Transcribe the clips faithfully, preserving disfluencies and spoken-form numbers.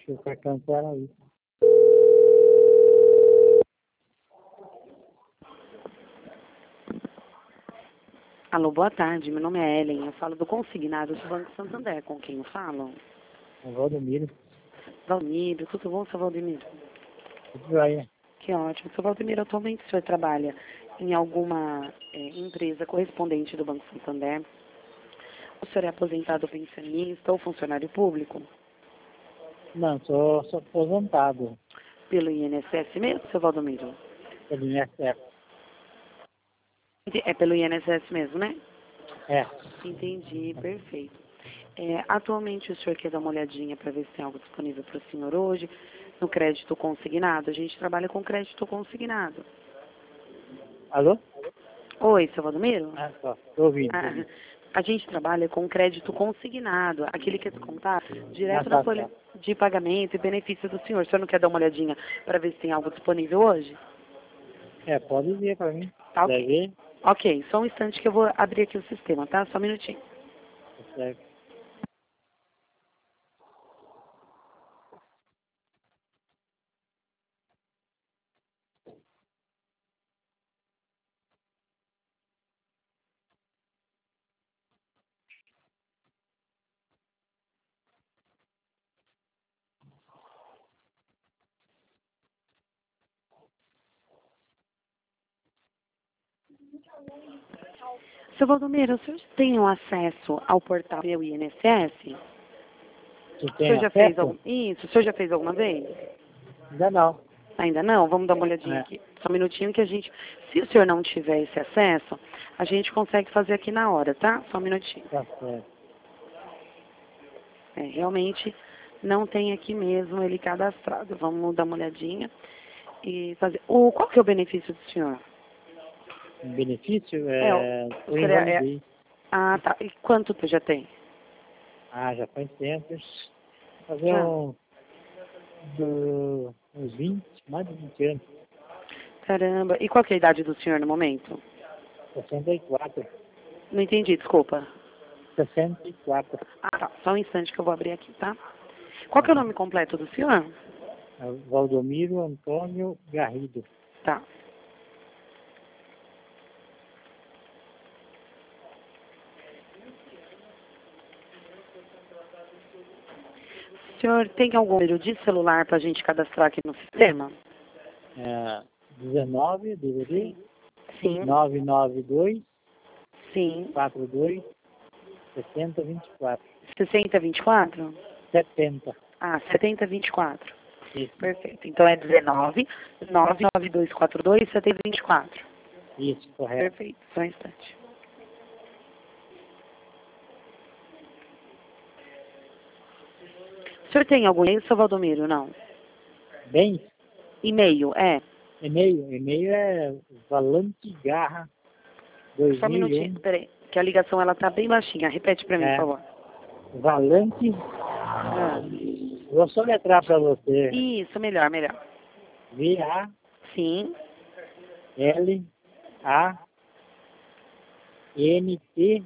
que o cartão era isso. Alô, boa tarde. Meu nome é Ellen. Eu falo do consignado do Banco Santander. Com quem eu falo? O Valdomiro. Valdomiro. Tudo bom, seu Valdomiro? Tudo bem. Que ótimo. Seu Valdomiro, atualmente o senhor trabalha em alguma é, empresa correspondente do Banco Santander? O senhor é aposentado pensionista ou funcionário público? Não, sou, sou aposentado. Pelo I N S S mesmo, seu Valdomiro? Pelo I N S S. É pelo I N S S mesmo, né? É. Entendi, perfeito. É, atualmente o senhor quer dar uma olhadinha para ver se tem algo disponível para o senhor hoje no crédito consignado? A gente trabalha com crédito consignado. Alô? Oi, seu Valdomiro? Ah, só. Tô ouvindo. Tô Ah, ouvindo. a gente trabalha com crédito consignado, aquele que é descontar Ah, direto na tá, folha tá. de pagamento e benefício do senhor. O senhor não quer dar uma olhadinha para ver se tem algo disponível hoje? É, pode ver pra mim. Tá Quer ok. ver? Ok, só um instante que eu vou abrir aqui o sistema, tá? Só um minutinho. Tá certo. Seu Valdomiro, o senhor tem um acesso ao portal meu I N S S? Tu O tem senhor já fez algum... acesso? Isso, o senhor já fez alguma vez? Ainda não. Ainda não? Vamos dar uma olhadinha É, aqui. Só um minutinho que a gente... Se o senhor não tiver esse acesso, a gente consegue fazer aqui na hora, tá? Só um minutinho. tá certo. É, realmente não tem aqui mesmo ele cadastrado. Vamos dar uma olhadinha e fazer... O, qual que é o benefício do senhor? O benefício É, o, é... o Eu senhor é... é- invalidei. Ah, tá. E quanto tu já tem? Ah, já faz tempo. Fazer Já. um... Do, uns vinte, mais de vinte anos. Caramba. E qual que é a idade do senhor no momento? sessenta e quatro. Não entendi, desculpa. sessenta e quatro. Ah, tá. Só um instante que eu vou abrir aqui, tá? Qual que é o Aham. nome completo do senhor? É o Valdomiro Antônio Garrido. Tá. O senhor tem algum número de celular para a gente cadastrar aqui no sistema? É dezenove, D V D, Sim. Sim. nove nove dois, Sim. quatro dois, sessenta, vinte e quatro. sessenta vinte e quatro? setenta. Ah, setenta vinte e quatro. Isso, Perfeito. Então é dezenove, nove nove dois quatro dois, setenta vinte e quatro. isso, correto. Perfeito. Só um instante. O senhor tem algum e-mail, seu Valdomiro? Não. Bem, E-mail, é. e-mail, e-mail é valantegarra Só um minutinho. dois mil e um. Peraí. Que a ligação ela tá bem baixinha. Repete para mim, por É, favor. valante, Ah. vou soletrar para você. Isso, melhor, melhor. V A Sim. L A N T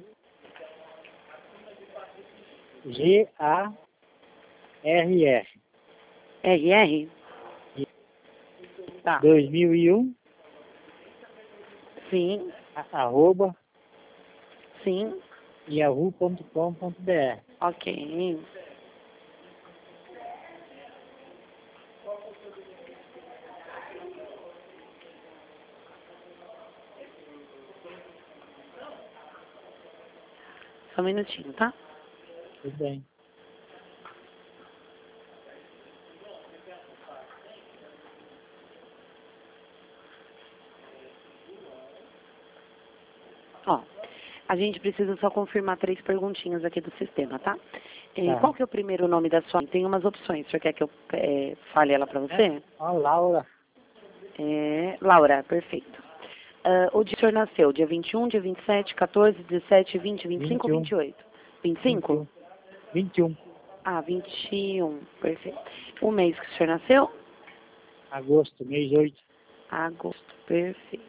G A R R. R R? Tá. dois mil e um, Sim. a- arroba, Sim. yahoo ponto com ponto br. Ok. Só um minutinho, tá? Tudo bem. Ó, a gente precisa só confirmar três perguntinhas aqui do sistema, tá? Eh, Tá. qual que é o primeiro nome da sua mãe? Tem umas opções. O senhor quer que eu eh, fale ela para É, você? a Laura, É, Laura, perfeito. Ah, o dia que o senhor nasceu? Dia vinte e um, dia vinte e sete, quatorze, dezessete, vinte, vinte e cinco vinte ou e um, vinte e oito? vinte e vinte e cinco? um, vinte e um, Ah, vinte e um, perfeito. O mês que o senhor nasceu? agosto, mês oito. Agosto, perfeito.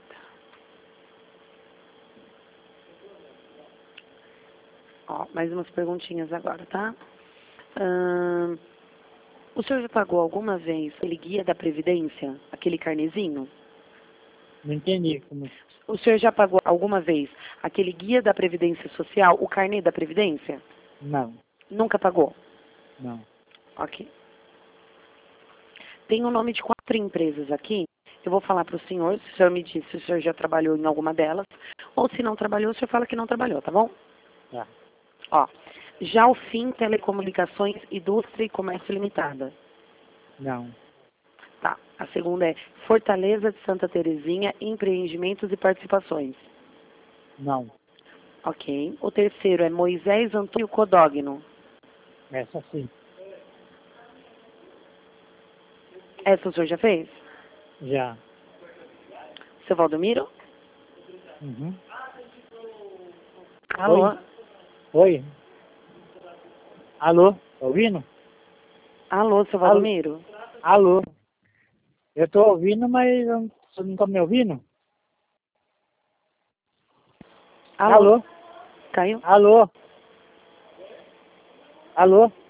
Ó, mais umas perguntinhas agora, tá? Ahn, O senhor já pagou alguma vez aquele guia da Previdência, aquele carnezinho? Não entendi como. O senhor já pagou alguma vez aquele guia da Previdência Social, o carnê da Previdência? Não, Nunca pagou? não. Ok. Tem o nome de quatro empresas aqui. Eu vou falar para o senhor, se o senhor me diz se o senhor já trabalhou em alguma delas, ou se não trabalhou, o senhor fala que não trabalhou, tá bom? Tá. Ó, Jalfim Telecomunicações, Indústria e Comércio Limitada. Não, Tá. A segunda é Fortaleza de Santa Terezinha, Empreendimentos e Participações. não. Ok. O terceiro é Moisés Antônio Codogno. Essa sim. Essa o senhor já fez? Já. Seu Valdomiro? Uhum. Alô? Oi? Oi? Alô? Tá ouvindo? Alô, seu Alô? Valdomiro? Alô? Eu tô ouvindo, mas eu- você não tá me ouvindo? Alô? Alô? Caiu? Alô? Alô?